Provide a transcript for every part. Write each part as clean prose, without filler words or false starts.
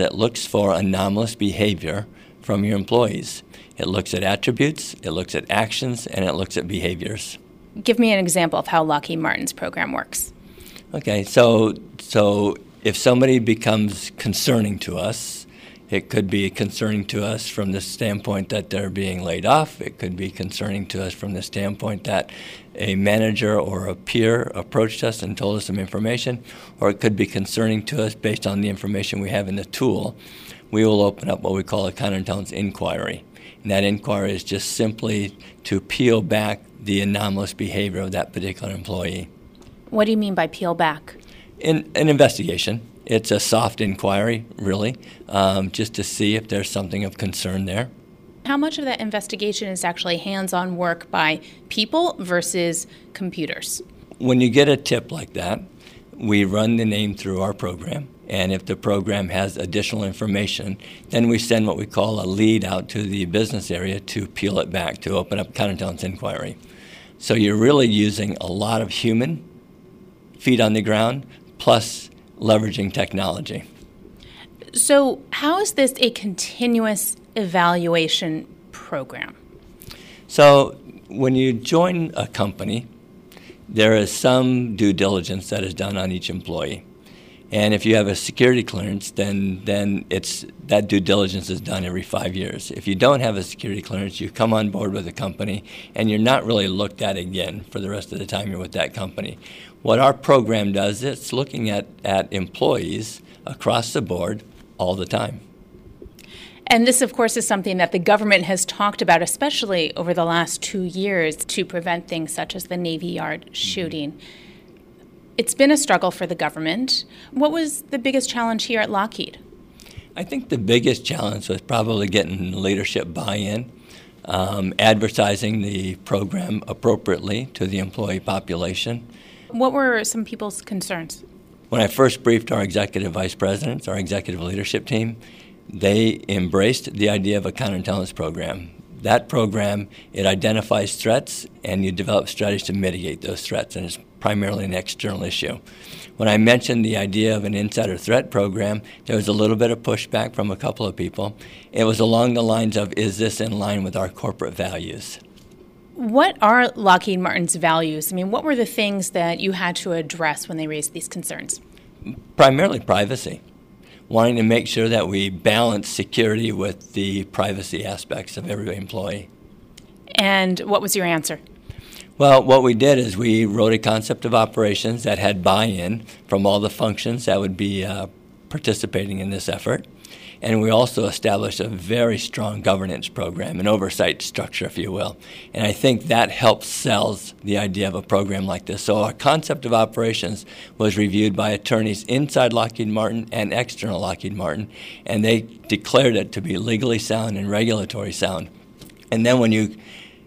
that looks for anomalous behavior from your employees. It looks at attributes, it looks at actions, and it looks at behaviors. Give me an example of how Lockheed Martin's program works. Okay, so if somebody becomes concerning to us, it could be concerning to us from the standpoint that they're being laid off. It could be concerning to us from the standpoint that a manager or a peer approached us and told us some information, or it could be concerning to us based on the information we have in the tool. We will open up what we call a counterintelligence inquiry. And that inquiry is just simply to peel back the anomalous behavior of that particular employee. What do you mean by peel back? In an investigation. It's a soft inquiry, really, just to see if there's something of concern there. How much of that investigation is actually hands-on work by people versus computers? When you get a tip like that, we run the name through our program, and if the program has additional information, then we send what we call a lead out to the business area to peel it back, to open up counterintelligence inquiry. So you're really using a lot of human feet on the ground, plus leveraging technology. So how is this a continuous evaluation program? So when you join a company, there is some due diligence that is done on each employee. And if you have a security clearance, then that due diligence is done every 5 years. If you don't have a security clearance, you come on board with a company, and you're not really looked at again for the rest of the time you're with that company. What our program does, it's looking at employees across the board all the time. And this, of course, is something that the government has talked about, especially over the last 2 years, to prevent things such as the Navy Yard shooting. It's been a struggle for the government. What was the biggest challenge here at Lockheed? I think the biggest challenge was probably getting leadership buy-in, advertising the program appropriately to the employee population. What were some people's concerns? When I first briefed our executive vice presidents, our executive leadership team, they embraced the idea of a counterintelligence program. That program, it identifies threats, and you develop strategies to mitigate those threats, and it's primarily an external issue. When I mentioned the idea of an insider threat program, there was a little bit of pushback from a couple of people. It was along the lines of, is this in line with our corporate values? What are Lockheed Martin's values? I mean, what were the things that you had to address when they raised these concerns? Primarily privacy. Wanting to make sure that we balance security with the privacy aspects of every employee. And what was your answer? Well, what we did is we wrote a concept of operations that had buy-in from all the functions that would be participating in this effort. And we also established a very strong governance program, an oversight structure, if you will. And I think that helps sell the idea of a program like this. So our concept of operations was reviewed by attorneys inside Lockheed Martin and external Lockheed Martin, and they declared it to be legally sound and regulatory sound. And then when you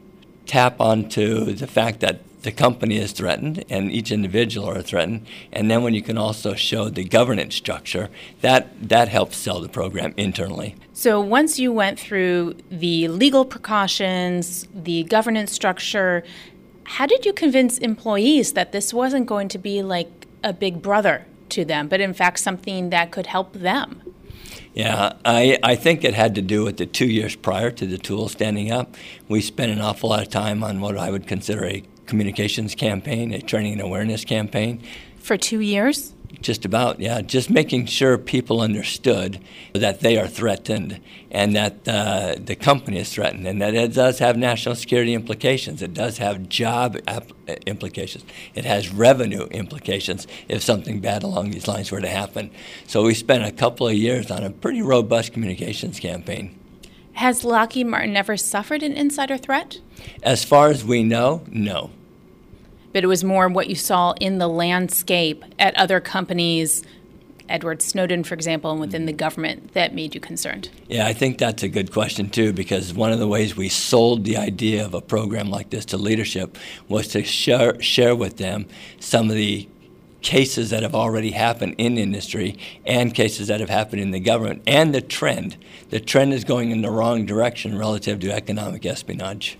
tap onto the fact that the company is threatened and each individual are threatened, and then when you can also show the governance structure, that helps sell the program internally. So once you went through the legal precautions, the governance structure, how did you convince employees that this wasn't going to be like a big brother to them, but in fact something that could help them? Yeah, I think it had to do with the 2 years prior to the tool standing up. We spent an awful lot of time on what I would consider a communications campaign, a training and awareness campaign. For 2 years? Just about, yeah. Just making sure people understood that they are threatened and that the company is threatened and that it does have national security implications. It does have job implications. It has revenue implications if something bad along these lines were to happen. So we spent a couple of years on a pretty robust communications campaign. Has Lockheed Martin ever suffered an insider threat? As far as we know, no. But it was more what you saw in the landscape at other companies, Edward Snowden, for example, and within the government, that made you concerned? Yeah, I think that's a good question, too, because one of the ways we sold the idea of a program like this to leadership was to share with them some of the cases that have already happened in industry and cases that have happened in the government, and the trend. The trend is going in the wrong direction relative to economic espionage.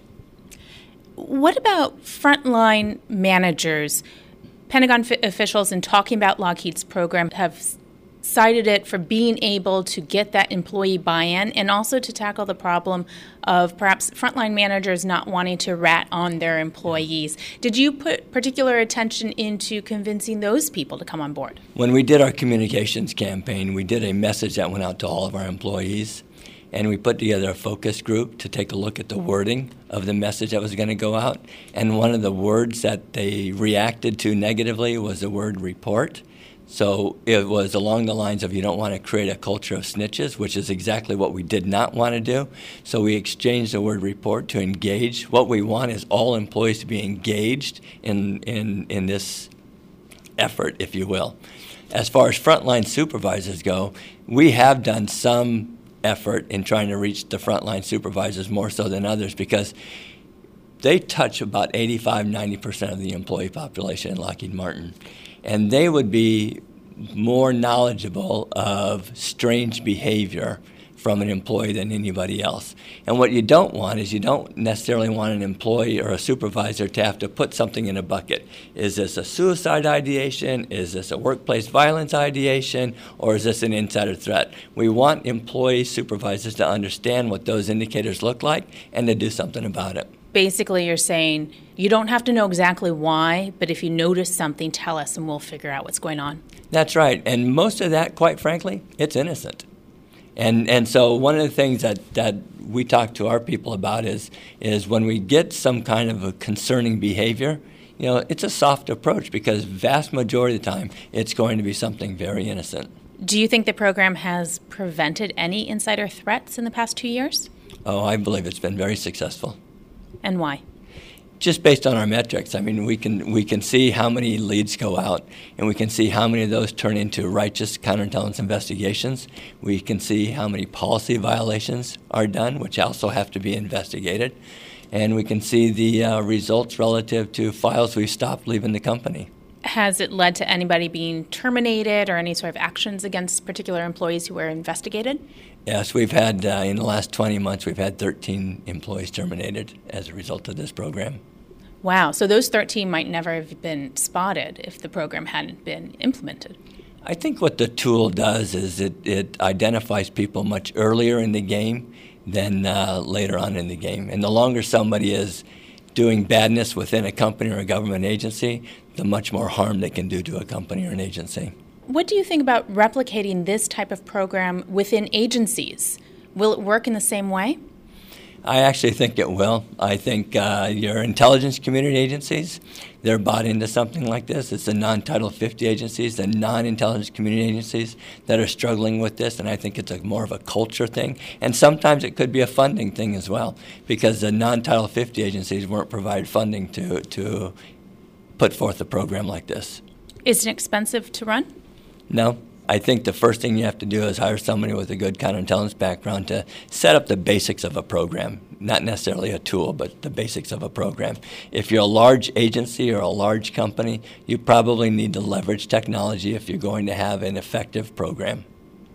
What about frontline managers? Pentagon officials, in talking about Lockheed's program, have cited it for being able to get that employee buy-in and also to tackle the problem of perhaps frontline managers not wanting to rat on their employees. Did you put particular attention into convincing those people to come on board? When we did our communications campaign, we did a message that went out to all of our employees, and we put together a focus group to take a look at the wording of the message that was going to go out. And one of the words that they reacted to negatively was the word report. So it was along the lines of you don't want to create a culture of snitches, which is exactly what we did not want to do. So we exchanged the word report to engage. What we want is all employees to be engaged in this effort, if you will. As far as frontline supervisors go, we have done some effort in trying to reach the frontline supervisors more so than others because they touch about 85-90% of the employee population in Lockheed Martin. And they would be more knowledgeable of strange behavior from an employee than anybody else. And what you don't want is you don't necessarily want an employee or a supervisor to have to put something in a bucket. Is this a suicide ideation? Is this a workplace violence ideation? Or is this an insider threat? We want employee supervisors to understand what those indicators look like and to do something about it. Basically, you're saying you don't have to know exactly why, but if you notice something, tell us and we'll figure out what's going on. That's right. And most of that, quite frankly, it's innocent. And so one of the things that we talk to our people about is when we get some kind of a concerning behavior, it's a soft approach because vast majority of the time it's going to be something very innocent. Do you think the program has prevented any insider threats in the past 2 years? Oh, I believe it's been very successful. And why? Just based on our metrics. I mean, we can see how many leads go out, and we can see how many of those turn into righteous counterintelligence investigations. We can see how many policy violations are done, which also have to be investigated. And we can see the results relative to files we've stopped leaving the company. Has it led to anybody being terminated or any sort of actions against particular employees who were investigated? Yes, we've had, in the last 20 months, we've had 13 employees terminated as a result of this program. Wow, so those 13 might never have been spotted if the program hadn't been implemented. I think what the tool does is it identifies people much earlier in the game than later on in the game. And the longer somebody is doing badness within a company or a government agency, the much more harm they can do to a company or an agency. What do you think about replicating this type of program within agencies? Will it work in the same way? I actually think it will. I think your intelligence community agencies, they're bought into something like this. It's the non-Title 50 agencies, the non-intelligence community agencies that are struggling with this, and I think it's more of a culture thing. And sometimes it could be a funding thing as well, because the non-Title 50 agencies weren't provided funding to put forth a program like this. Is it expensive to run? No. I think the first thing you have to do is hire somebody with a good counterintelligence background to set up the basics of a program, not necessarily a tool, but the basics of a program. If you're a large agency or a large company, you probably need to leverage technology if you're going to have an effective program.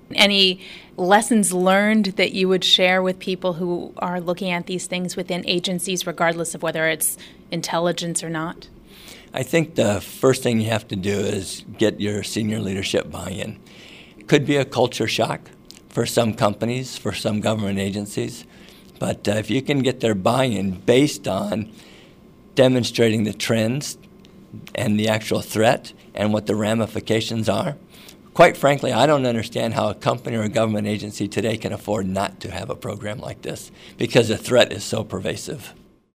Any lessons learned that you would share with people who are looking at these things within agencies, regardless of whether it's intelligence or not? I think the first thing you have to do is get your senior leadership buy-in. It could be a culture shock for some companies, for some government agencies, but if you can get their buy-in based on demonstrating the trends and the actual threat and what the ramifications are, quite frankly, I don't understand how a company or a government agency today can afford not to have a program like this because the threat is so pervasive.